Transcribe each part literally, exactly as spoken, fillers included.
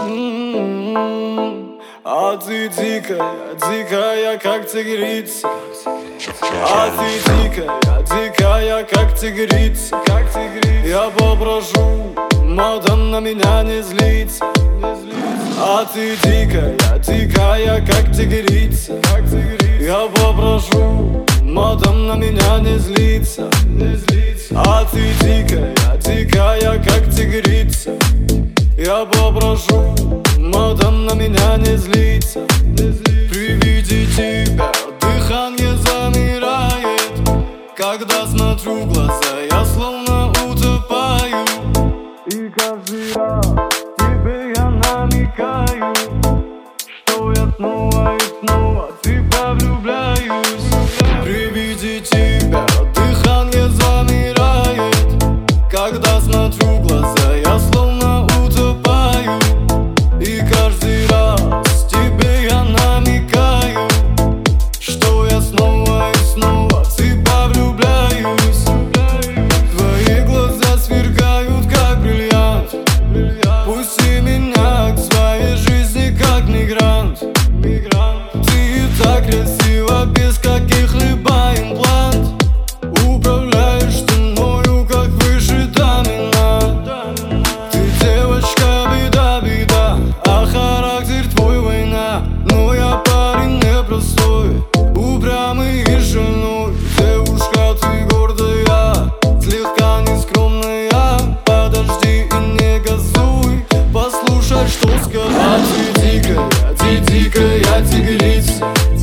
М-м-м. А ты дикая, дикая, как тигрица. А ты дикая, дикая, как тигрица, как тигрица. Я попрошу, мадам, на меня не злиться, не злиться. А ты дикая, дикая, как тигрица, как тигрица. Я попрошу, мадам, на меня не злиться, не злиться. А ты дикая, дикая, как тигрица. Я попрошу, мадам, на меня не злиться, не злиться. При виде тебя дыхание замирает. Когда смотрю в глаза, я словно утопаю. И каждый раз тебе я намекаю, что я снова и снова в тебя влюбляюсь. При виде тебя дыхание замирает. Когда смотрю в глаза, я словно утопаю. И каждый раз тебе я намекаю, что я снова и снова в тебя влюбляюсь. Твои глаза сверкают, как бриллиант. Пусти меня к своей жизни, как мигрант. Ты так красива, без каких-либо имплант. Управляешь ты мною, как выше доминант. Ты девочка, беда, беда, а характер твой война. Но я парень непростой, упрямый и шальной. Девушка, ты гордая, слегка нескромная. Подожди и не газуй, послушай, что сказать. А ты дикая, ты дикая тигрица.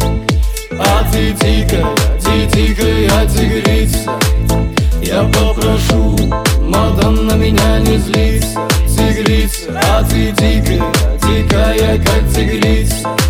А ты дикая, ты дикая тигрица. Я попрошу, мадам, на меня не злиться, тигрица. А ты дикая, дикая, как тигрица.